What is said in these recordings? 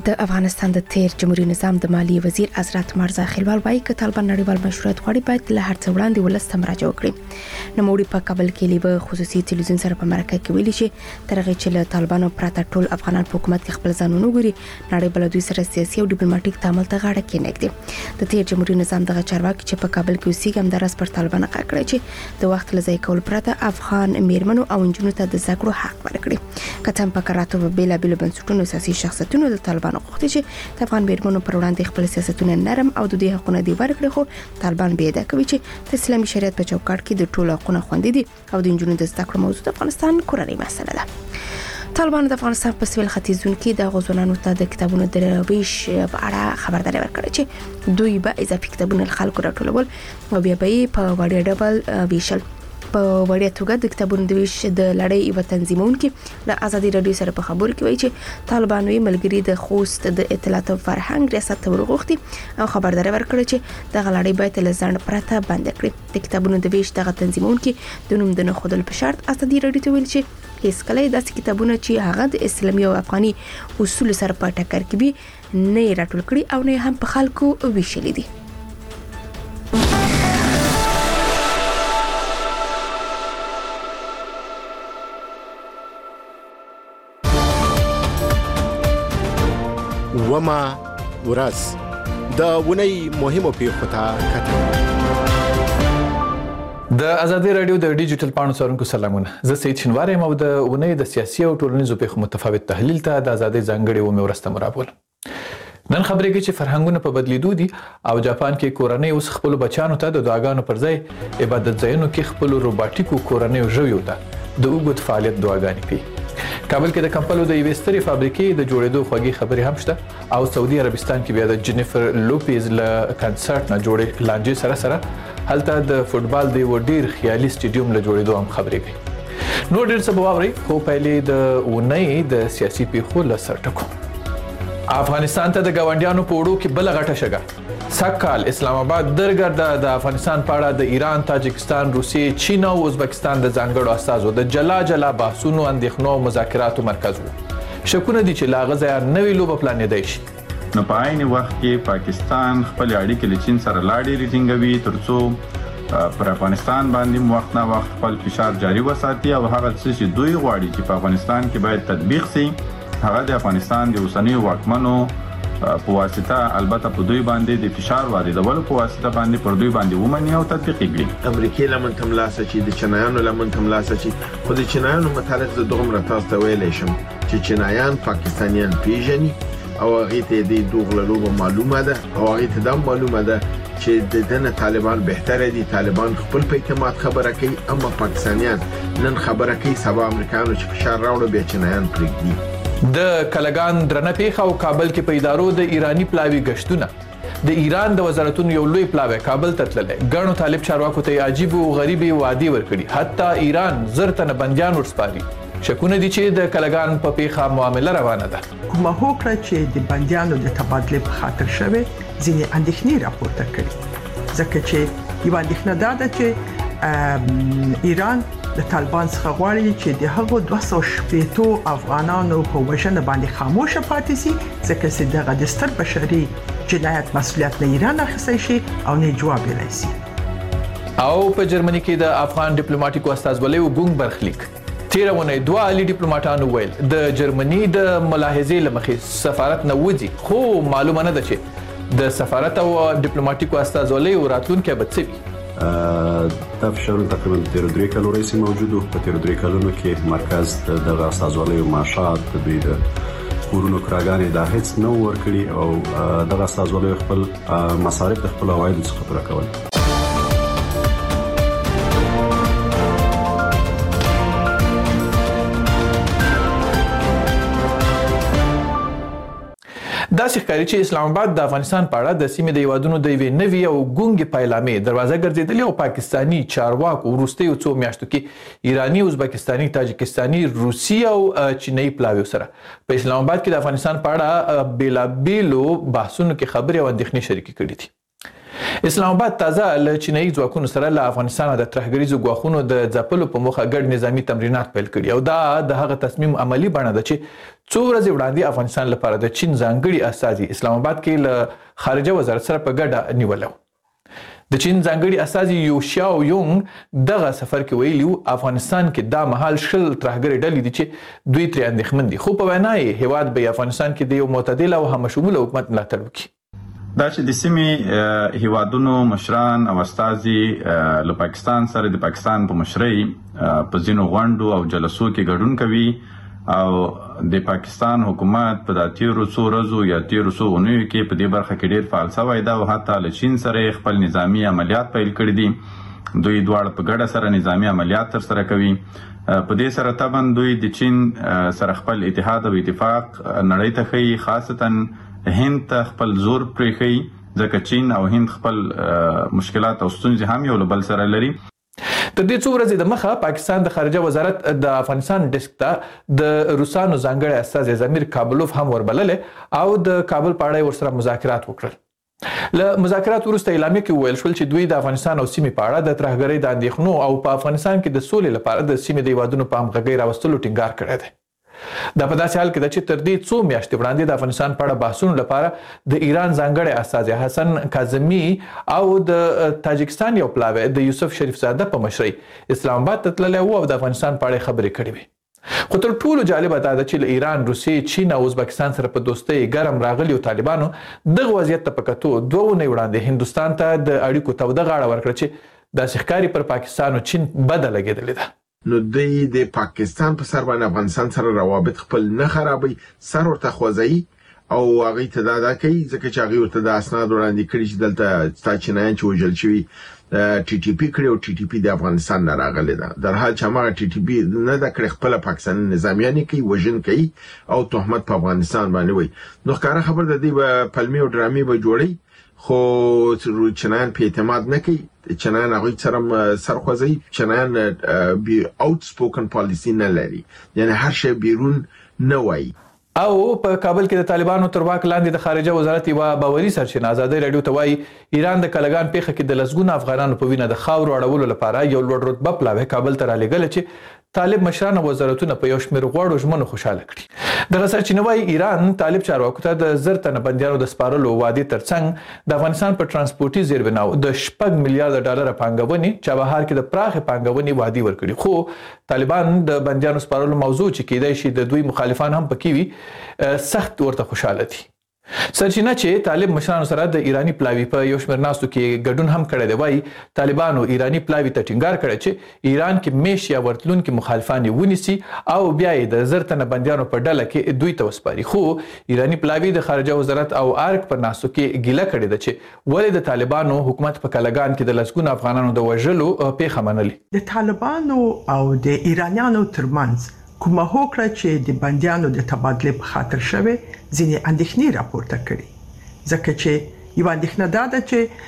د افغانستان د تیر جمهوریت نظام د مالیې وزیر حضرت مرزا خلیلوال وایي چې طالبان نړیوال مشروعیت غواړي باید له هر څه وړاندې ولس ته مراجعه وکړي. نوموړي په کابل کې لیوه خصوصي تلویزیون سره په مرکه کې ویلي چې تر هغه چې له طالبانو پرته ټول افغانان په حکومت کې خپل ځانونه وګوري نړۍ بل دوی سره سیاسي او ډیپلوماټیک تعامل ته غاړه کېنږدي. د تیر جمهوریت نظام دغه چارواکي چې په کابل کې اوسېږي همداراز پر طالبان غږ کړی چې د وخت له ضایع کولو پرته افغان میرمنو او نجونو ته د زده کړو حق ورکړي. که څه هم په کراتو په بېلابېلو بنسټونو سیاسي شخصیتونو د طالبانو غوښتي چې د افغان میرمنو پر وړاندې خپل سیاستونه نرم او د دوی حقونه دی ورکړي، خو طالبان بیا دا کوي چې د اسلامي شریعت په چوکاټ کې د ټولو حقونه خوندي دي او د نجونو د زده کړو موضوع د افغانستان کورنۍ مسله ده. طالبان د افغانستان په سویل ختیځون کې د غوښتنو ته د کتابونو د ویش په اړه خبرداري ورکړه چې دوی به اضافي کتابونه خلکو راټولول او بیا به په وړیا ډول ویشل. په وړیا توګه د کتابونو د ویش د لړۍ یو تنظیمونکي له ازادي رادیو سره په خبرو کې وایي چې طالبانوي ملګری د خوست د اطلاعات او فرهنګ ریاست ته ورغوښتي او خبرداري ورکړه چې د غلړۍ باید له ځان پرته بند کړي. د کتابونو د ویش دغه تنظیمونکي د نوم د نه خودل په شرط ازادي رادیو ته ویل چې هیڅ کله داسې کتابونه چې هغه د اسلامي او افغاني اصول سره په ټکر کې وي نه راټول کړي او نه هم په خلکو ویشلي دي. وما ورځ د ونی مهمو پیښو ته کتل. د ازادي رادیو د ډیجیټل پاڼو څارونکو سلامونه. زه سید شنوار یم او د ونی د سیاسي او ټولنیزو پیښو متفاوت تحلیل ته د ازادي ځانګړي و مې ورسته مرابول. نن خبرې کې چې فرهنګونه په بدلیدو دي او جاپان کې کورنۍ اوس خپل بچانو ته د دعاګانو پر ځای عبادت ځایونو کې خپل روباټیکو کورنۍ ژویو ته د اوږد فعالیت دعاګانې کوي. کابل کې د کمپلو د یوې سترې فابریکې د جوړېدو خوږې خبرې هم شته او سعودي عربستان کې بیا د جینیفر لوپیز له کنسرت نه جوړې لانجې سره هلته د فوټبال د یو ډیر خیالي سټیډیوم له جوړېدو هم خبرې کوي. نو ډیر څه به واورئ، خو پیلې د اونۍ د سیاسي پیښو له سر ټکو. افغانستان ته د ګاونډیانو په وړو کې بله غټه شګه. سږکال اسلام آباد درګرده د افغانستان په اړه د ایران، تاجکستان، روسیې، چین او ازبکستان د ځانګړو استازو د جلا بحثونو، اندېښنو او مذاکراتو مرکز وو. شکونه دي چې لا هغه ځای نوې لوبه پلانېدی شي. نو په عین وخت کې پاکستان خپل اړیکې له چین سره لا ډېرې ټینګوي ترڅو پر افغانستان باندې وخت نه وخت خپل فشار جاري وساتي او هغه څه چې دوی غواړي چې په افغانستان کې باید تطبیق شي هغه د افغانستان د اوسنیو واکمنو په واسطه البته په دوی باندې د فشار واردولو په واسطه باندې پر دوی باندې ومني او تطبیق کړي. امریکای لمن تملاسه چې د چینایانو لمن تملاسه چې خو د چینایانو متعلق د دومره تاسو ته ویلې شم چې چینایان پاکستانیان پیژني او هغه ته د دوغله لوبه معلومه ده او هغه ته دا معلومه ده چې د دنه طالبان بهتره دي. طالبان خپل په اعتماد خبره کوي اما پاکستانیان نن خبره کوي سبا امریکایانو چې فشار راوړي بیا چینایان پرېږدي. د کلګان درنه پیښه او کابل کې په ادارو د ایرانی پلاوی گشتونه. د ایران د وزارتونو یو لوی پلاوی کابل ته تللی. ګڼو طالب چارواکو ته عجیب او غریبي وعدې ورکړي. حتی ایران زر تنه بندیان ورسپاري. شکونه دي چې د کلګان په پیښه معامله روانه ده. کومه هوکړه چې د بندیانو د تبادله په خاطر شوه ځینې اندېښنې راپورته کړي. ځکه چې یو اندېښنه ده چې ایران د طالبان څخه غواړي چې د هغو 280 افغانانو په وژنه باندې خاموشه پاتې شي ځکه چې دغه د ستر بشري جنایت مسؤلیت نه ایران اخیستی شي او نه جواب یې راسي. او په جرمني کې د افغان ډیپلوماټیکو استازولۍ ګونګ برخلیک تیرونه دوه عالی ډیپلوماټانو ویل د جرمني د ملاحظې لمخې سفارت نه وځي، خو معلومه نه ده چې د سفارت او ډیپلوماټیکو استازولۍ راتلونکي به څه وي. دا فشارونه تقریبا تیر 3 کالو راځي موجود وو. په تیر 3 کالونو کې مرکز د استازولۍ معاشات د دوی د کورونو کراګانې د هیڅ نو ورکړي او د استازولۍ خپل مصارف د خپل عواید څخه پوره کول. دا ښکاري چې اسلام آباد د افغانستان په اړه د سیمې د هیوادونو د یوې نوې او ګونګې پیلامې دروازه ګرځېدلې او پاکستاني چارواکو وروستیو څو میاشتو کې ایراني، ازبکستاني، تاجکستاني، روسي او چینایي پلاویو سره په اسلام آباد کې د افغانستان په اړه بیلابیلو بحثونو کې خبرې او اندېښنې شریکې کړې دي. اسلام آباد تازه له چینایي ځواکونو سره له افغانستان د ترهګریزو ګواښونو د ځپلو په موخه ګډ نظامی تمرینات پیل کړي او دا د هغه تصمیم عملی بڼه ده چې څو ورځې وړاندې افغانستان لپاره د چین ځانګړي استازي اسلام آباد کې له خارجه وزارت سره په ګډه نیولو. د چین ځانګړي استازي یو شاو یونګ دغه سفر کې ویلي افغانستان کې دا مهال شل ترهګري ډلې دي چې دوی ترې اندېښمن دي، خو په وینا یې هیواد به افغانستان کې د یو معتدل او همشموله حکومت ملاتړ وکړي. دا چې د سیمې هیوادونو مشران او استازي له پاکستان سره د پاکستان په مشرۍ په ځینو غونډو او جلسو کې ګډون کوي او د پاکستان حکومت په د تیرو څو ورځو یا تیرو څو اونیو کې په دې برخه کې ډیر فعال شوی دی او حتی له چین سره خپل نظامی عملیات پیل کړي دي. دوی دواړه په ګډه سره نظامی عملیات ترسره کوي. په دې سره طبعا دوی د چین سره خپل اتحاد او اتفاق نړۍ ته ښیي، خاصتا هند ته خپل زور پرېښي ځکه چین او هند خپل مشکلات او ستونزې هم یو له بل سره لري. تر دې څو ورځې د مخه پاکستان د خارجه وزارت د افغانستان ډیسک ته د روسانو ځانګړي استازي زمیر کابلوف هم وربللې او د کابل په اړه ورسره مذاکرات وکړل. له مذاکرات وروسته اعلامیه کې ویل شول چې دوی د افغانستان او سیمې په اړه د ترهګرۍ د اندېښنو او په افغانستان کې د سولې لپاره د سیمې د هیوادونو په همغږۍ راوستلو ټینګار کړی دی. دا په داسې حال کې ده چې تر دې څو میاشتې وړاندې د افغانستان په اړه بحثونو لپاره د ایران ځانګړی استازي حسن کاظمي او د تاجکستان یو پلاوی د یوسف شریف زاده په مشرۍ اسلام آباد ته تللی و او د افغانستان په اړه خبرې کړې وې. خو تر ټولو جالبه دا ده چې له ایران، روسیې، چین او ازبکستان سره په دوستۍ ګرم راغلیو طالبانو دغه وضعیت ته په کتو 2 اونۍ وړاندې هندوستان ته د اړیکو توده غاړه ورکړه چې داسې ښکاري پر پاکستان او چین بده لګېدلې ده. نو د پاکستان په سر باندې افغانستان سره روابط خپل نه خرابوي، سر ورته خوځي او هغه ته دا کوي ځکه چې هغه ورته د اسناد وړاندې کړي چې دلته ستا چینایان چې وژل شوي ټي ټي پی کړي او ټي ټي پی د افغانستان نه راغلی ده، در حال چې هغه ټي ټي پی نه د کړ خپل پاکستان نظامیان کوي، وژن کوي او تهمت په افغانستان باندې وي. نو ښکاره خبر ده دی په پلمي او ډرامي به جوړي خو چنان په اعتماد نه کوي، چنان هغه سره سرخوځي، چنان بي اوت سپوکن پالیسی نه لري، یعنی هر شی بیرون نه وایي. او په کابل کې د طالبانو تر واک لاندې د خارجه وزارت یوه باوري سرچینه ازادي رادیو ته وایي ایران د کلګان پیښه کې د لسګونو افغانانو په وینه د خاورو اړولو لپاره یو لوړ رتبه پلاوی کابل ته رالېږلی چې طالب مشران او وزارتونه په یو شمېر غوړو ژمنو خوشحاله کړي. دغه سرچینه وایي ایران طالب چارواکو ته د 1000 تنه بندیانو د سپارلو وعدې ترڅنګ د افغانستان په ترانسپورټي زیربناو د 6 میلیارډ ډالر پانګونې چابهار کې د پراخې پانګونې وعدې ورکړي، خو طالبان د بندیانو سپارلو موضوع چې کېدای شي د دوی مخالفان هم پکې وي سخت ورته خوشاله دي. سرچینه چې طالب مشرانو سره د ایرانی پلاوی په یو شمېر ناستو کې ګډون هم کړی دی وایي طالبانو ایرانی پلاوی ته ټینګار کړی چې ایران کې میش یا ورتلونکي مخالفان یې ونیسي او بیا یې د 1000 تنه بندیانو په ډله کې دوی ته وسپاري. خو ایرانی پلاوی د خارجه وزارت او ارګ پر ناستو کې ګیله کړې ده چې ولې د طالبانو حکومت په کلګان کې د لسګونو افغانانو د وژلو پیښه منلې. د طالبانو او د ایرانیانو ترمنځ کومه هوکړه چې د بندیانو د تبادله په خاطر شوه ځینې اندېښنې راپورته کړي، ځکه چې یو اندېښنه ده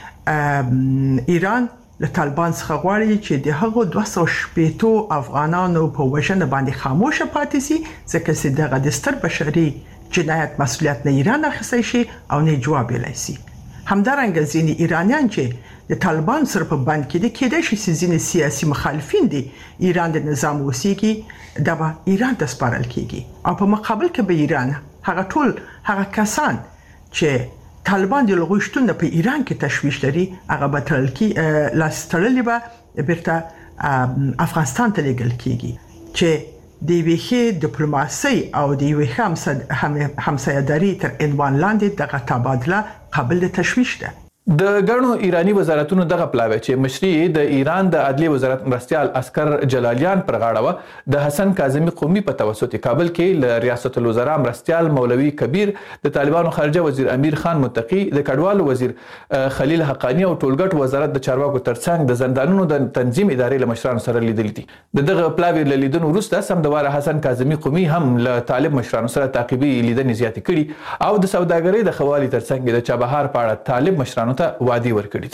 چې ایران له طالبان څخه غواړي چې د هغو 280 افغانانو په وژنه باندې خاموشه پاتې شي، ځکه چې دغه د ستر بشري جنایت مسؤلیت نه ایران اخیستی شي او نه جواب ویلی شي. همدارنګه ځینې ایرانیان چې د طالبان سره په بند کې دي کېدای شي چې ځینې سیاسي مخالفین دي ایران د نظام اوسېږي دا به ایران ته سپارل کېږي او په مقابل کې به ایران هغه ټول هغه کسان چې طالبان د هغوی شتون په ایران کې تشویش لري هغه به تړل کېږي، لاس تړلي به بیرته افغانستان ته لیږل کېږي چې د یوې ښې ډیپلوماسۍ او د یوې ښه همسایه‌داري تر عنوان لاندې دغه تبادله قابل د تشویش ده. د ګڼو ایرانی وزارتونو دغه پلاوی چې مشري د ایران د عدلي وزارت مرستیال اسکر جلالیان پر غاړه و د حسن کاظمي قومي په توسط کابل کې له ریاست الوزرا مرستیال مولوي کبیر، د طالبانو خارجه وزیر امیر خان متقی، د کډوالو وزیر خلیل حقانی او ټولګټ وزارت د چارواکو ترڅنګ د زندانونو د تنظیم ادارې له مشرانو سره لیدل دي. دغه پلاوی له لیدنو وروسته سمدواره حسن کاظمي قومي هم له طالب مشرانو سره تعقیبي لیدنې زیاتې کړي او د سوداګرۍ د خوالي ترڅنګ د چابهار په اړه طالب مشرانو ته وعدې ورکړې دي.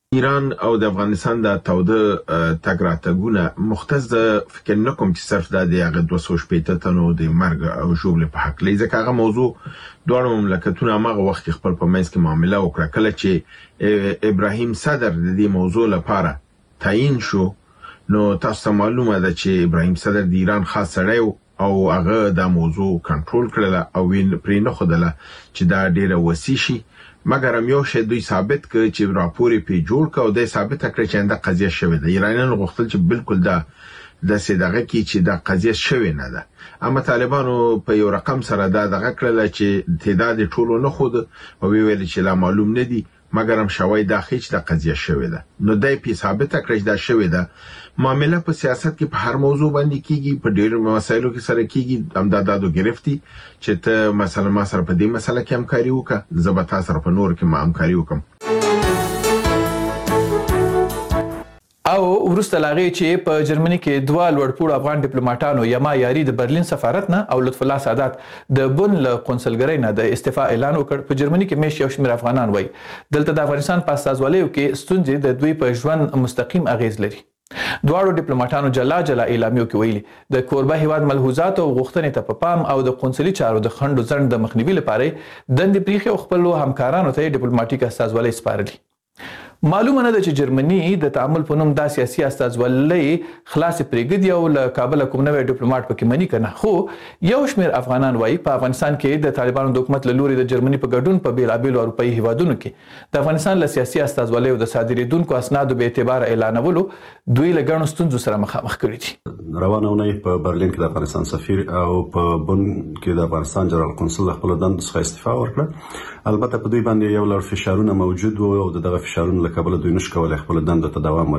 ایران او د افغانستان د تاوده تګ راتګونه مختص فکر نه کوم چې صرف د هغه 280 تنو د مرګ او ژوبل په حق لري ځکه هغه موضوع دوه مملکتونه هغه وخت خپل په منځ کې معامله وکړه کله چې ابراهیم صدر د دې موضوع لپاره تعیین شو نو تاسو معلومه ده چې ابراهیم صدر د ایران خاص سړی او هغه د موضوع کنټرول کړل او وین پرې نه خدله چې دا ډیره وسیع شي مګر هم یو شی دوی ثابت کړ چې راپور په جوړ کړ او د ثابت کړ چې دا قضیه شوې ده ایرانیان غوښتل چې بالکل د سیدغه کې چې دا قضیه شوې نه ده اما طالبانو په یو رقم سره دا دغه کړل چې تعداد ټولو نه خود او ویل چې لا معلوم نه دي مګر هم شوی دا هیڅ د قضیه شوې ده نو دای په ثابت کړ چې دا شوې ده معاملې په سیاست کې په هر موضوع باندې کیږي په ډېر مسایلو کې سره کیږي امدادو گرفتی چې ته مثلا ما سره په دې مسله کې همکاري وکړه زبتا سره په نور کې ما همکاري وکم او ورسته لاغي چې په جرمني کې دوه لوړپوړ افغان ډیپلوماټانو یما یاري د برلین سفارت نه او لطف الله سادات د بن له قونسلګرۍ نه د استعفا اعلان وکړ په جرمني کې مېش یو شمېر افغانان وای دلته د افغانستان په استازوالیو کې ستونزې د دوی په ژوند مستقیم اغیز لري دواړو ډیپلوماټانو جلا اعلامیو کې ویلي د کوربه هیواد ملحوظات او غوښتنې ته په پام او د قونسلي چارو د خنډو ځنډ د مخنیوي لپاره دندې پریخي او خپل همکارانو ته ډیپلوماټیک استازولۍ سپارلي معلومه نه ده چې جرمني د تعامل په نوم د سیاسي استازولۍ خلاص پریګدي او له کابل کوم نوې ډیپلوماټ پکې منی کنه خو یو شمېر افغانان وایي په افغانستان کې د طالبانو د حکومت له لوري د جرمني په ګډون په بیلابیلو اروپایي هیوادونو کې د افغانستان له سیاسي استازولۍ او د صادریدونکو اسنادو به اعتبار اعلانولو دوی له ګڼو ستونزو سره مخامخ کړي دي روانه ونې په برلین کې د افغانستان سفیر او په بن کې د افغانستان جنرال قونسل خپل دند څخه استعفا ورکړه البته په دوی باندې یو لړ فشارونه موجود وو او دغه فشارونه له کابل دوی نشو کولای خپل دند ته دوام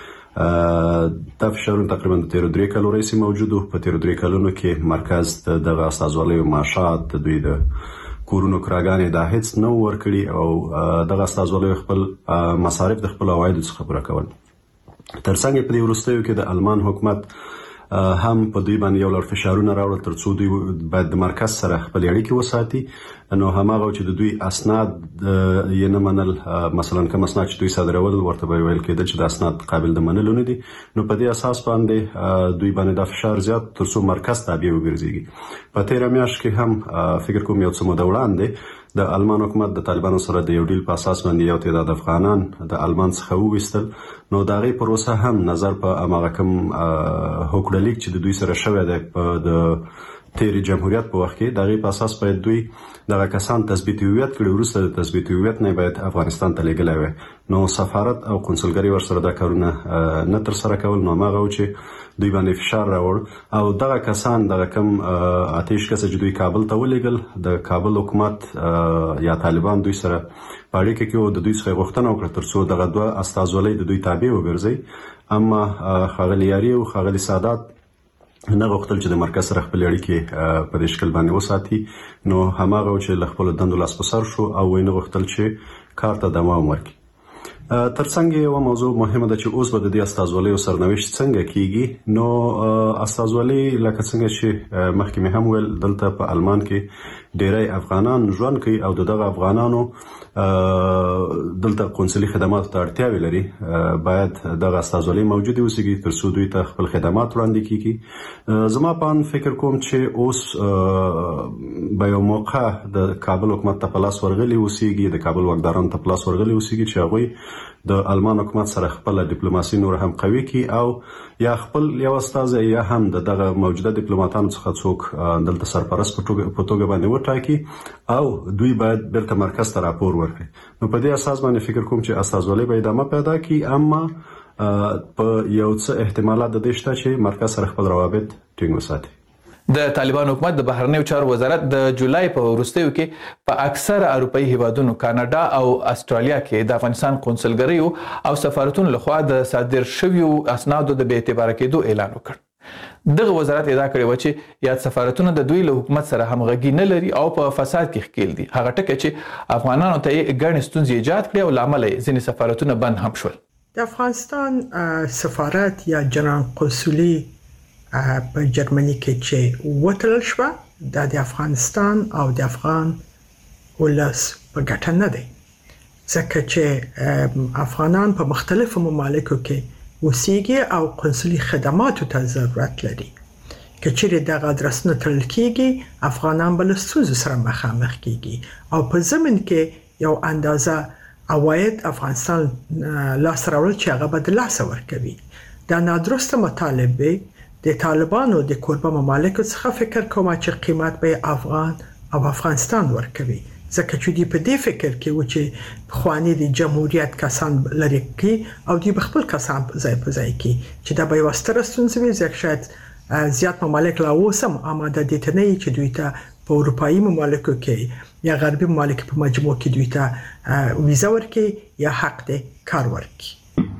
ورکړي دا فشارونه تقریبا د 13 کالو رئیس موجود په 13 کالونو کې مرکز دغه استازولۍ معاشات دوی د کورونو کراګانې د هیڅ نو ورکړي او دغه استازولۍ خپل مصارف د خپل عواید څخه پوره کول ترڅنګ په دې وروستیو کې د المان حکومت هم په دوی باندې یو لړ فشارونه راوړل ترڅو دوی باید د مرکز سره خپل اړیکې وساتي نو هماغه چې د دوی اسناد یې نه منل مثلا کوم اسناد چې دوی صادرول ورته ویل کېدل چې د اسناد قابل د منلو نه دي نو په دې اساس باندې دوی باندې د فشار زیات ترڅو مرکز تابع وګرځي په تیر میاشت کې هم فکر کوم یو څه موده وړاندې د المان حکومت د طالبانو سره د یو ډیل په اساس باندې یو تعداد افغانان د المان څخه وویستل نو دا غي پروسه هم نظر په اماغه کوم هوکړلیک چې د دوی سره شوی دی په د تیری جمهوریت په وخت کې د غي په اساس باید دوی دغه کسان تثبیت هویت کړي وروسته د تثبیت هویت نه باید افغانستان ته لېږلی وي نو سفارت او قونسلګرۍ ورسره دا کارونه نه تر سره کول نو هغه چې دوی باندې فشار راوړ او دغه کسان دغه کم آتش کس چې دوی کابل ته ولېږل د کابل حکومت یا طالبان دوی سره په اړیکه کې د دوی څخه غوښتنه وکړه ترڅو دغه دوه استازولۍ د دوی تابع وګرځي اما خاغلی یاري او خاغلی سادات نه غوښتل چې د مرکز سره خپل اړیکې په دې شکل باندې وساتي نو هماغه چې له خپل دندو لاس په سر شو او وینه غوښتل چې کار ته دوام ورکړي ترڅنګ یو موضوع مهمه ده چې اوس به د دې استازولۍ سرنوشت څنګه کیږي نو استازولۍ لکه څنګه چې مخکې مې هم ویل دلته په المان کې ډیری افغانان ژوند کوي او دغه افغانانو دلته قونسلي خدمات ته اړتیا لري باید دغه استازولۍ موجوده اوسېږي ترڅو دوی ته خپل خدمات وړاندې کیږي زما په فکر کوم چې اوس به یو موقع د کابل حکومت ته پلاس ورغلي اوسېږي د کابل واکدارانو ته پلاس ورغلي اوسېږي چې هغوی د المان حکومت سره خپل ډیپلوماسي نور هم قوي کی او یا خپل یو استاد یا هم دغه موجوده ډیپلوماټانو څخه څوک دلته سرپرست په توګه باندې وټاکي او دوی باید بیرته مرکز ته راپور ورکړي نو په دې اساس باندې فکر کوم چې استازولۍ به ادامه پیدا کړي اما په یو څه احتمالات د دې شته چې مرکز سره خپل روابط ټینګ وساتي د طالبان حکومت د بهرنیو چارو وزارت د جولای په وروستیو کې په اکثر اروپایي هیوادونو کاناډا او استرالیا کې د افغانستان قونسلګریو او سفارتونو لخوا د صادر شویو اسنادو د بې اعتباره کېدو اعلان وکړ دغه وزارت ادعا کړې و چې یاد سفارتونه د دوی له حکومت سره همغږي نه لري او په فساد کې ښکیل دي هغه ټکي چې افغانانو ته ګڼ ستونزې ایجاد کړې او لامل یې ځینې سفارتونه بند هم شول د افغانستان سفارت یا جنرال قونسلي په جرمني کې چې وټل شو د افغانستان او د افغان ولس په ګټه نه دی ځکه چې افغانان په مختلفو ممالکو کې اوسېږي او قونسلي خدماتو ته ضرورت لري. که چیرې دغه ادرسونه تړل کېږي افغانان به له ستونزو سره مخامخ کېږي او په ضمن کې یو اندازه عواید افغانستان لاس راوړل چې هغه به د لاسه ورکوي. دا نادرسته مطالبه د طالبانو د کوربه ممالکو څخه فکر کوم چې قیمت به افغان او افغانستان ورکوي، ځکه چې دوی په دې فکر کې و چې خواني د جمهوریت کسان لري کې او دوی خپل کسان ځای په ځای کې چې دا به یو ستر ستونزه وي. ځکه شاید زیات ممالک لا اوسم آماده دي ته نه چې دوی ته په اروپایي ممالکو کې یا غربي ممالک په مجموع کې دوی ته ویزا ورکړي یا حق د کار ورکړي.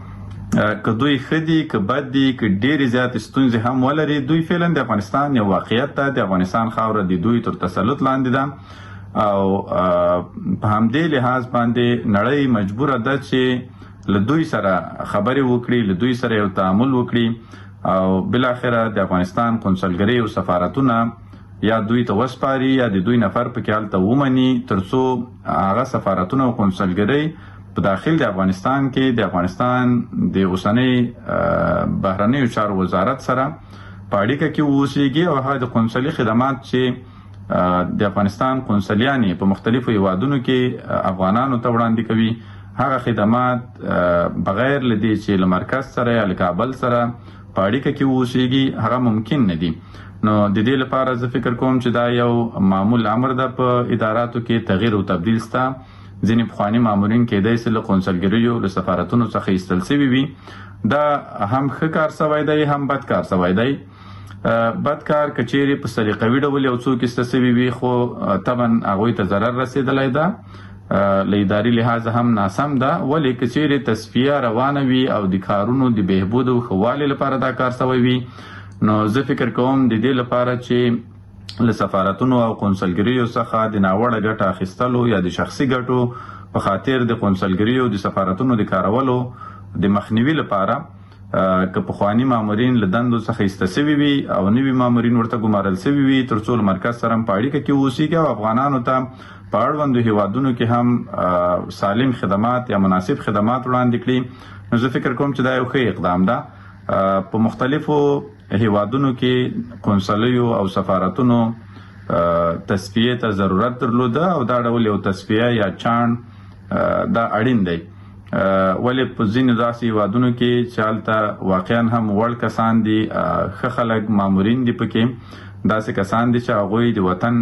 که دوی خدي که بد دي که ډېرې زیات ستونزې هم ولري، دوی فعلا د افغانستان یو واقعیت ده. د افغانستان خاوره د دوی تر تسلط لاندې ده او په همدې لحاظ باندې نړۍ مجبوره ده چې له دوی سره خبرې وکړي، له دوی سره یو تعامل وکړي او بالاخره د افغانستان قونسلګرۍ او سفارتونه یا دوی ته وسپاري یا د دوی نفر پکې هلته ومني، ترڅو هغه سفارتونه او قونسلګرۍ په داخل د افغانستان کې د افغانستان د اوسنۍ بهرنیو چارو وزارت سره په اړیکه کې اوسېږي او هغه د قونسلي خدمات چې د افغانستان قونسلیانې په مختلفو هیوادونو کې افغانانو ته وړاندې کوي، هغه خدمات بغیر له دې چې له مرکز سره یا له کابل سره په اړیکه کې اوسېږي هغه ممکن نه دي. نو د دې لپاره زه فکر کوم چې دا یو معمول امر ده په اداراتو کې تغییر او تبدیل سته. ځینې پخواني مامورین کېدای سي له قونسلګریو له سفارتونو څخه ایستل سوي وي. دا هم ښه کار سوی دی هم بد کار سوی دی. بد کار که چیرې په سلیقوي ډول یو څوک ایسته سوي وي خو طبعا هغوی ته ضرر رسېدلی ده، له اداري لحاظ هم ناسم ده. ولې که چیرې تصفیه روانه وي او د کارونو د بهبود او ښه والي لپاره دا کار سوی وي، نو زه فکر کوم د دې لپاره چې له سفارتونو او قونسلګریو څخه د ناوړه ګټه اخیستلو یا د شخصي ګټو په خاطر د قونسلګریو د سفارتونو د کارولو د مخنیوي لپاره که پخواني مامورین له دندو څخه ایسته سوي وي او نوي مامورین ورته ګمارل سوي وي، ترڅو له مرکز سره په اړیکه کې اوسېږي او افغانانو ته په اړوندو هیوادونو کې هم سالم خدمات یا مناسب خدمات وړاندې کړي. نو زه فکر کوم چې دا یو ښه اقدام ده. په مختلفو هیوادونو کې قونسلیو او سفارتونو تصفیه ته ضرورت درلوده او دا ډول یو تصفیه یا چاڼ دا اړین دی. ولې په ځینو داسې هیوادونو کې چې هلته واقعا هم وړ کسان دي، ښه خلک مامورین دي، پکې داسې کسان دي چې هغوی د وطن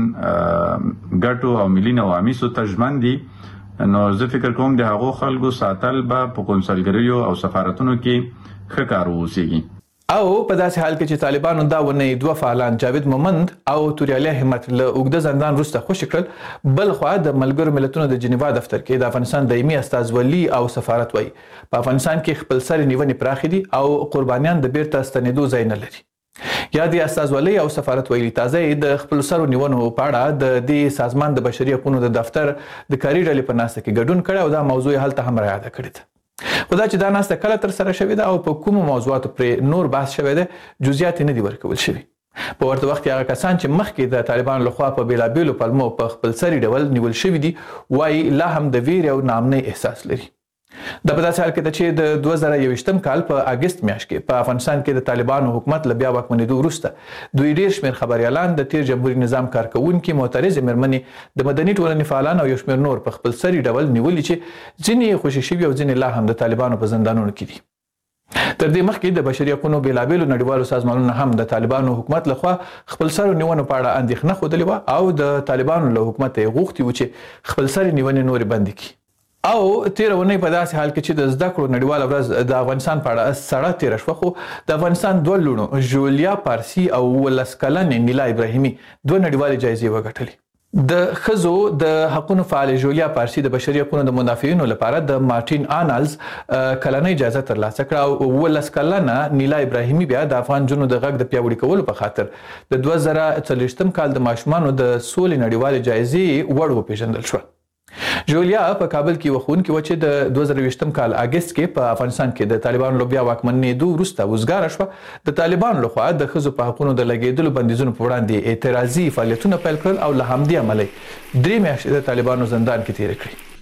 ګټو او ملي نواميسو ته ژمن دي. نو زه فکر کوم د هغو خلکو ساتل به په قونسلګریو او سفارتونو کې ښه کار واوسېږي. او په داسې حال کې چې طالبانو دا ونې دوه فعالان جاوید مومند او توریالیا همت له اوږده زندان وروسته خوشي کړل، بل خوا د ملګرو ملتونو د جنیوا دفتر کې د افغانستان دایمي استازولي او سفارت وایي په افغانستان کې خپل سرې نیونې پراخې دي او قربانیان د بیرته ستنېدو ځای نه لري. یا د استازولي او سفارت ویلي تازه د خپل سرو نیونو په اړه د دې سازمان د بشري حقوقو د دفتر د کاري ډلې په ناسته کې ګډون کړی او دا موضوع هلته هم راياده کړې ده. خو دا چې دا ناسته کله تر سره شوې ده او په کومو موضوعاتو پرې نور بحث شوی دی جزئیات نه دي ورکول شوي. په ورته وخت کې هغه کسان چې مخکې د طالبانو لخوا په بیلابیلو پلمو په خپل سري ډول نیول شوي دي وایي لا هم د ویرې او ناامنۍ احساس لري. دا په داسې حال کې ده چې د 2021 کال په اګست میاشت کې په افغانستان کې د طالبانو حکومت له بیا واکمنېدو وروسته دوی ډېر شمېر خبریالان د تیر جمهوري نظام کارکوونکي معترضې مېرمنې د مدني ټولنې فعالان او یو شمېر نور په خپل سري ډول نیولي چې ځینې خوشي شوي او ځینې لا هم د طالبانو په زندانونو کې دي. تر دې مخکې د بشري حقوقو بیلابیلو نړیوالو سازمانونو هم د طالبانو حکومت لخوا خپل سرو نیونو په اړه اندېښنه ښودلې وه او د طالبانو له حکومت یې غوښتي وو چې خپل سرې نیونې نورې بندې کړي. او تیر ونی په داسې حال کې چې د زده کړو نړیواله ورځ د افغانستان په اړه سړه تیره شوه، خو د افغانستان دوه لوڼو ژولیا پارسي او 19 کلنې نیلا ابراهیمي دوه نړیوالې جایزې وګټلې. د ښځو د حقوقو فعال ژولیا پارسي د بشري حقوقو د مدافعینو لپاره د مارټین آنالز کلنۍ جایزه ترلاسه کړه او 19 کلنه نیلا ابراهیمي بیا د افغان جنونو د غږ د پیاوړي کولو په خاطر د 2040 کال د ماشومانو د سولې نړیوالې جایزې وړ وپېژندل شوه. ژولیا په کابل کې وښوونکې وه چې د 2020 کال اګست کې په افغانستان کې د طالبانو له بیا واکمنېدو وروسته وزګاره شوه. د طالبانو لخوا د ښځو په حقونو د لګېدلو بندیزونو په وړاندې اعتراضي فعالیتونه پیل کړل او له همدې امله 3 میاشتې د طالبانو زندان کې تېرې کړې. این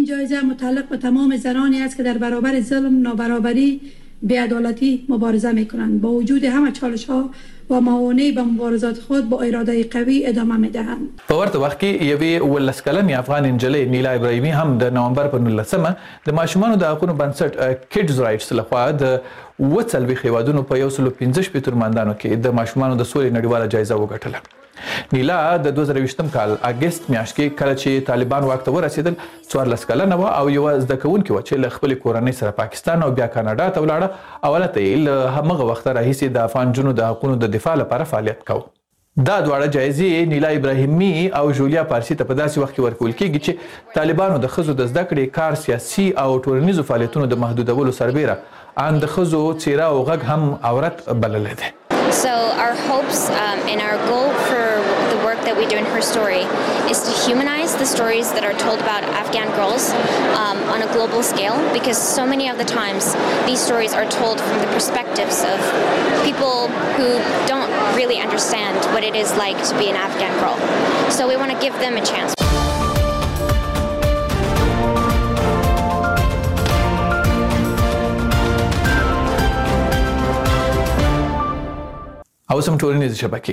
جایزه متعلق به تمام زنانی است که در برابر ظلم، نابرابری، بی‌عدالتی مبارزه می‌کنند. با وجود همه چالش‌ها و موانع به مبارزات خود با اراده قوی ادامه می‌دهند. په ورته وخت کې یوې 18 کلنې افغان نجلۍ نیلا ابراهیمي هم د نومبر په 19مه د ماشومانو د حقوقو بنسټ کډز رایټس لخوا د 40 هیوادونو په 115 تورماندانو کې د ماشومانو د سولې نړیواله جایزه وګټله. نیلا د 2020م کال اگست میاشت کې کله چې طالبان واک ته ورسېدل 14 کلنه وه او یوه زده کوونکې وه چې له خپلې کورنۍ سره پاکستان او بیا کاناډا ته ولاړه او هلته یې له همغه وخته راهیسې د افغان نجونو د حقونو د دفاع لپاره فعالیت کوه. دا دواړه جایزې نیلا ابراهیمي او جولیا پارسی ته په داسې وخت کې ورکول کېږي چې طالبانو د ښځو د زده کړې، کار، سیاسي او ټولنیزو فعالیتونو د محدودولو سربیره ان د ښځو څیره او غږ هم عورت بللی دی. So our hopes and our goal for the work that we do in Her Story is to humanize the stories that are told about Afghan girls on a global scale, because so many of the times these stories are told from the perspectives of people who don't really understand what it is like to be an Afghan girl. So we want to give them a chance. او سم ټولنیز شبکې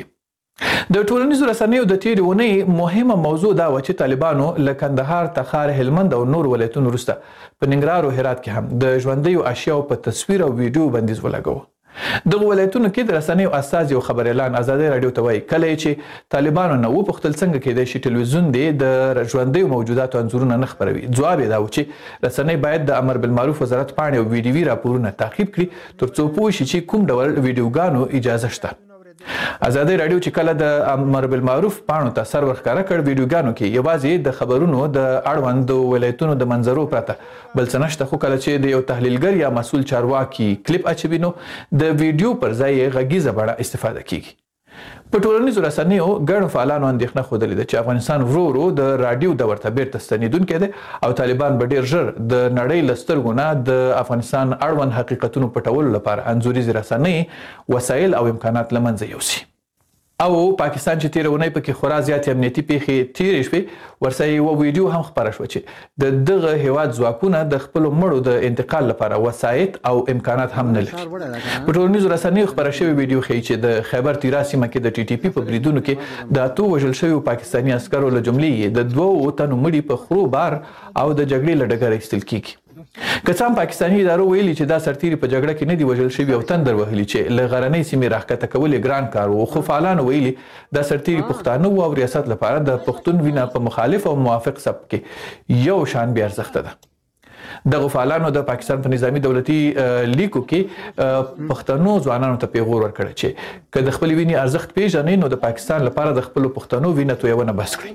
د ټولنیزو رسنیو د تیرې اونۍ مهمه موضوع دا و چې طالبانو له کندهار، تخار، هلمند او نور ولایتونو وروسته په ننګرهار او هرات کې هم د ژوندیو اشیاو په تصویر او ویډیو بندیز ولګاوه. دغه ولایتونو کې د رسنیو استازي او خبر اعلان ازادي رادیو ته وایي کله چې طالبانو نه وپوښتل څنګه کېدای شي ټلویزیون دی د ژوندیو موجوداتو انځورونه نه خپروي. ځواب یې دا و چې رسنۍ باید د امر بالمعروف وزارت پاڼې او ویډیوي راپورونه تعقیب کړي ترڅو پوه شي چې کوم ډول ویډیوګانو اجازه شته. ازادي رادیو چې کله د امر بالمعروف پاڼو ته سر ورښکاره کړ، ویډیوګانو کې یوازې د خبرونو د اړوند ولایتونو د منظرو پرته بل څه نشته. خو کله چې د یو تحلیلګر یا مسؤل چارواکي کلیپ اچوي نو د ویډیو پر ځای یې غږیزه بڼه استفاده کیږي. په ټولنیزو رسنیو ګڼو فعالانو اندېښنه ښودلې ده چې افغانستان ورو ورو د راډیو دور ته بیرته ستنېدونکی دی او طالبان به ډېر ژر د نړۍ له سترګو نه د افغانستان اړوند حقیقتونو پټولو لپاره انځوریزې رسنۍ، وسایل او امکانات له منځه یوسي. او پاکستان چې تیره اونۍ پکې خورا زیاتې امنیتي پیښې تیرې شوې، ورسره یوه ویډیو هم خپره شوه چې د دغه هیواد ځواکونه د خپلو مړو د انتقال لپاره وسایط او امکانات هم نه لري. په ټولنیزو رسنیو خپره شوې ویډیو ښیي چې د خیبر تیرا سیمه کې د TTP په بریدونو کې د 8 وژل شویو پاکستاني عسکرو له جملې د 2 تنو مړي په خرو بار او د جګړې له ډګره ایستل کیږي. که څه هم پاکستاني ادارو ویلي چې دا سرتیري په جګړه کې نه دي وژل شوي او تندر وهلي چې له غرنۍ سیمې راښکته کول یې ګران کار و، خو فعالانو ویلي دا سرتیري پښتانه وو او ریاست لپاره د پښتون وینه په مخالف او موافق سبک کې یو شان بې ارزښته ده. دغه فعالانو د پاکستان په نظامی دولتي لیکو کې پښتنو ځوانانو ته پیغور ورکړی چې که د خپل وینې ارزښت پیژنئ نو د پاکستان لپاره د خپلو پښتنو وینه تویونه بس کړئ.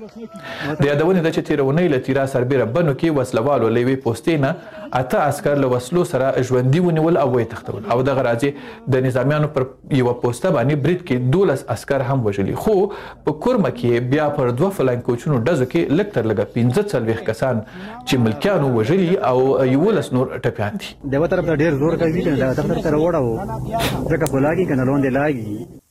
د یادونې ده چې تېره اونۍ له تیرا سربیره بنو کې وسلوالو له یوې پوستې نه 8 عسکر له وسلو سره ژوندي ونیول او ویې تښتول او دغه راځي د نظامیانو پر یوه پوسته باندې برید کې 12 عسکر هم وژلي، خو په کورمه کې بیا پر 2 فلانکوچونو ډزو کې لږ تر لږه 45 کسان چې ملکیانو وژلي او 11 نور ټپیان دي. دغه طرف ته ډېر زور کوي چې دا طرف ته وړاو ځکه په لاګي کنه لوند لاګي.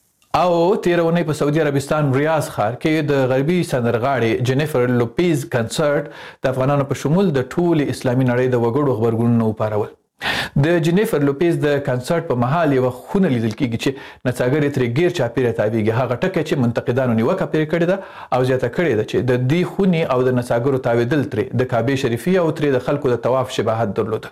او تیره اونۍ په سعودي عربستان ریاض ښار کې د غربي سندرغاړې جنیفر لوپیز کنسرت د افغانانو په شمول د ټولې اسلامي نړۍ د وګړو غبرګونونه وپارول. د جنیفر لوپیز د کنسرت په مهال یوه خونه لیدل کیږي چې نڅاګرې ترې غیر چاپیره تاویږي. هغه ټکی چې منتقدانو نیوکه پرې کړې ده او زیاته کړې ده چې د دې خونې او د نڅاګرو تاویدل ترې د کعبې شریفې او ترې د خلکو د طواف شباهت درلوده.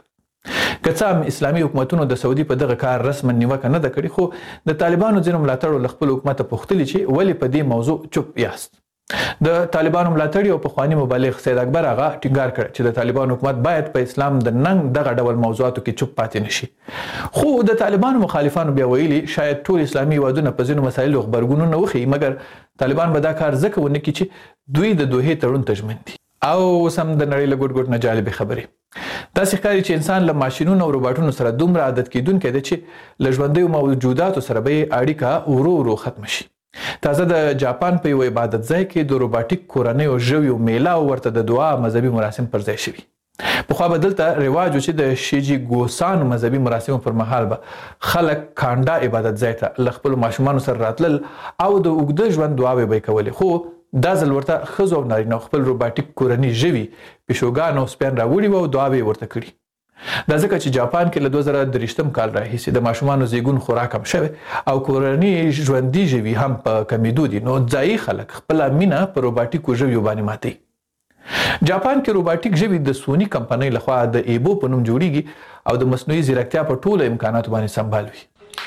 که څه هم اسلامي حکومتونو د سعودي په دغه کار رسما نیوکه نه ده کړې، خو د طالبانو ځینو ملاتړو له خپل حکومته پوښتلي چې ولې په دې موضوع چوپ یاست. د طالبانو ملاتړي او پخواني مبلغ سید اکبر آغا ټینګار کړ چې د طالبانو حکومت باید په اسلام د ننګ دغه ډول موضوعاتو کې چوپ پاتې نشي. خو د طالبانو مخالفانو بیا ویلي شاید ټول اسلامي هیوادونه په ځینو مسایلو غبرګونونه وښیي، مګر طالبان به دا کار ځکه ونه کړي چې دوی د دوحې تړون ته ژمن دي. او سم د نړۍ له ګوټ ګوټ نه جالبې خبرې داسې ښکاري چې انسان له ماشینونو او روباټونو سره دومره عادت کیدونکی دی چې له ژوندیو موجوداتو سره به یې اړیکه ورو ورو ختمه شي. تازه د جاپان په یو عبادت ځای کې د روباټیک کورنیو ژویو میله او ورته د دعا مذهبي مراسم پر ځای شوي. پخوا به دلته رواج و چې د شیجي ګوسان مذهبي مراسمو پر مهال به خلک کانډا عبادت ځای ته له خپلو ماشومانو سره راتلل او د اوږده ژوند دعاوې به یې کولې، خو دا ځل ورته ښځو او نارینه خپل روباټیک کورني ژوي پیشوګان او سپیان راوړي وو او دعاوې ورته کړي. دا ځکه چې جاپان کې له 2023 کال راهیسې د ماشومانو زیږون خورا کم شوی او کورني ژوندي ژوي هم په کمیدو دي، نو ځایي خلک خپله مینه په روباټیکو ژویو باندې ماتوي. جاپان کې روباټیک ژوي د سونی کمپنۍ لخوا د ایبو په نوم جوړیږي او د مصنوعي ځیرکتیا په ټولو امکاناتو باندې سمبال وي.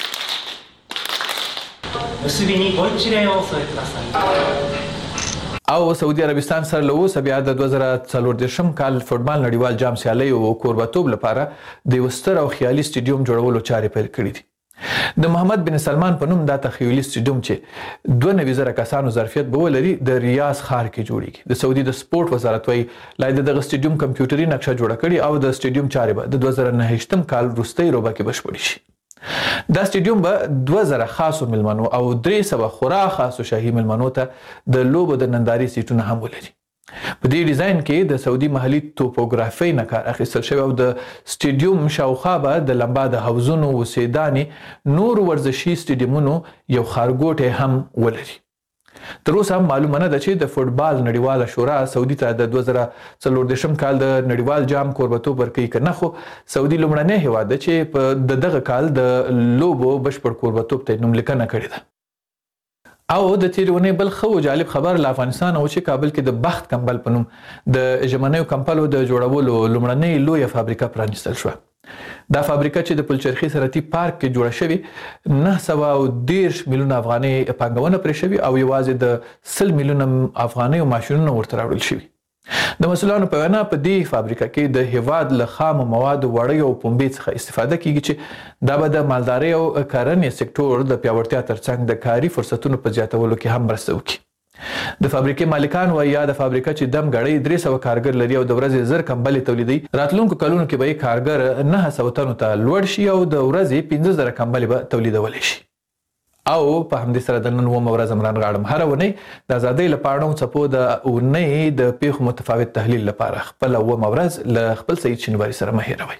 結びにご一礼をお添えください。 او سعودي عربستان سره له اوسه بیا د 2024 کال فوټبال نړیوال جام سیالۍ او کوربتوب لپاره د یو ستر او خیالي سټیډیوم جوړولو چارې پیل کړې دي. د محمد بن سلمان په نوم دا تخیلي سټیډیوم چې 92,000 کسانو ظرفیت به ولري د ریاض ښار کې جوړیږي. د سعودي د سپورت وزارت وايي لا د دغه سټیډیوم کمپیوټري نقشه جوړه کړې او د سټیډیوم چارې به د 2029 کال وروستۍ روبه کې بشپړې شي. دا سټیډیوم به 2000 خاصو ملمنو او 300 خورا خاصو شاهي ملمنو ته د لوبو د ننداري سیټونه هم ولري. په دې ډیزاین کې د سعودي محلي توپوګرافي نه کار اخیستل شوی او د سټیډیوم شاوخوا به د لمبا د حوزونو وسیدانې نور ورزشي سټیډیومونو یو ښارګوټی هم ولري. تر اوسه معلومه نه ده چې د فوټبال نړیواله شورا سعودي ته د 2024 کال د نړیوال جام کوربتوب ورکوي که نه، خو سعودي لومړنی هیواد ده چې په دغه کال د لوبو بشپړ کوربتوب ته نوملیکنه کړې ده. او د تېرې اونۍ بل ښه و جالب خبر له افغانستان او چې کابل کې د بخت کمبل په نوم د ژمنیو کمپلو د جوړولو لومړنۍ لویه فابریکه پرانیستل شوه. دا فابریکه چې د پلچرخي صنعتي پارک کې جوړه شوې 913 میلیونه افغانۍ پانګونه پرې شوې او یوازې د 100 میلیونه افغانۍ ماشینونه ورته راوړل شوي. د مسؤلانو په وینا په دې فابریکه کې د هیواد له خامو موادو وړیو او پنبې څخه استفاده کیږي چې دا به د مالدارۍ او کرنې سکتور د پیاوړتیا ترڅنګ د کاري فرصتونو په زیاتولو کې هم مرسته وکړي. د فابریکې مالکان وایي یا د فابریکه چې دم ګړۍ 300 کارګر لري او د ورځې 1000 کمبلې تولیدوي، راتلونکو کلونو کې به یې کارګر 900 تنو ته لوړ شي او د ورځې 15,000 کمبلې به تولیدولی شي. او په همدې سره د نن 9 ورځ عمران غاړم هره اونۍ د ازادۍ له پاڼو څپو د اونۍ د پیښو متفاوت تحلیل لپاره خپل 9 ورځ له خپل سعید شینواري سره مه هېروئ.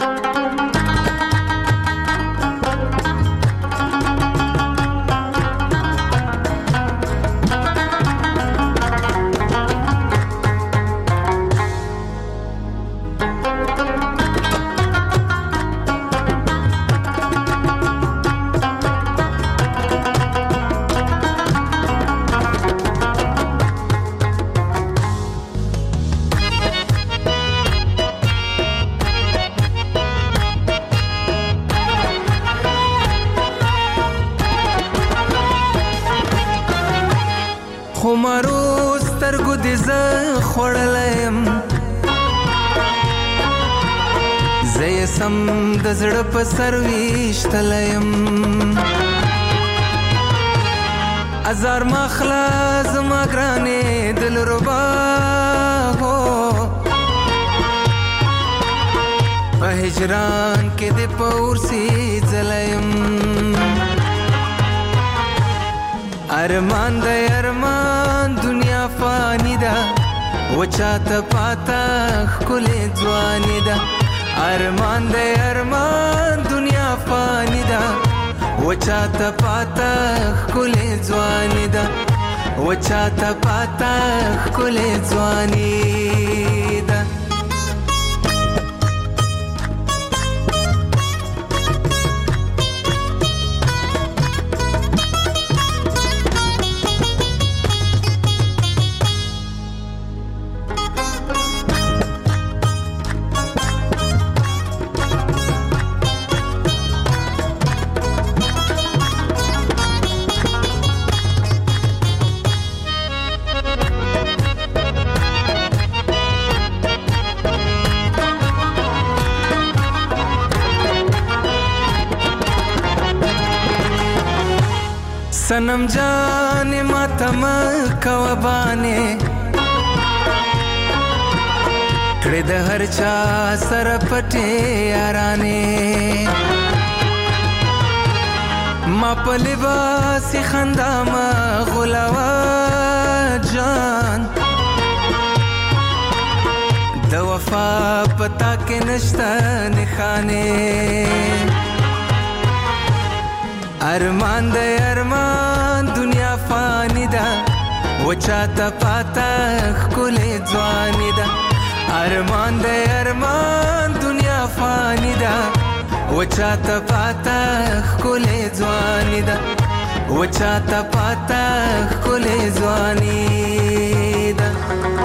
د زړه په سر ویشتلیم ازار مخلا زما ګرانې دلربا هو په هجران کې د پورسي ځلیم ارمان د ارمان دنیا فانی ده وچاته پاته ښکلې ځواني ده ارمان د ارمان دنیا فانی ده وچاته پاته ښکلې ځواني ده وچاته پاته ښکلې ځواني ده सनम जाने मातम कवबाने कड़े द हर चा सर पटे याराने मा पलिबासी खंदा मा गुलावा जान द वफा पता के नश्ता निखाने ارمان د ارمان دنیا فانی ده وچاته پاتا خلې ځواني ده ارمان د ارمان دنیا فانی ده وچاته پاتا خلې ځواني ده وچاته پاتا خلې ځواني ده